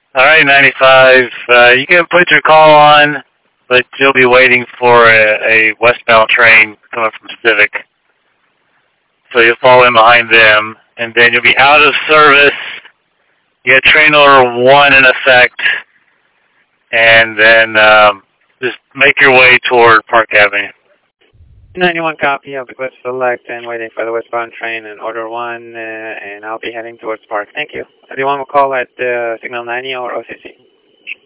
All right, 95. You can put your call on, but you'll be waiting for a westbound train coming from Pacific. So you'll fall in behind them, and then you'll be out of service. You get train order 1 in effect, and then just make your way toward Park Avenue. 91 copy of request select and waiting for the westbound train in order 1, and I'll be heading towards Park. Thank you. Everyone will call at signal 90 or OCC.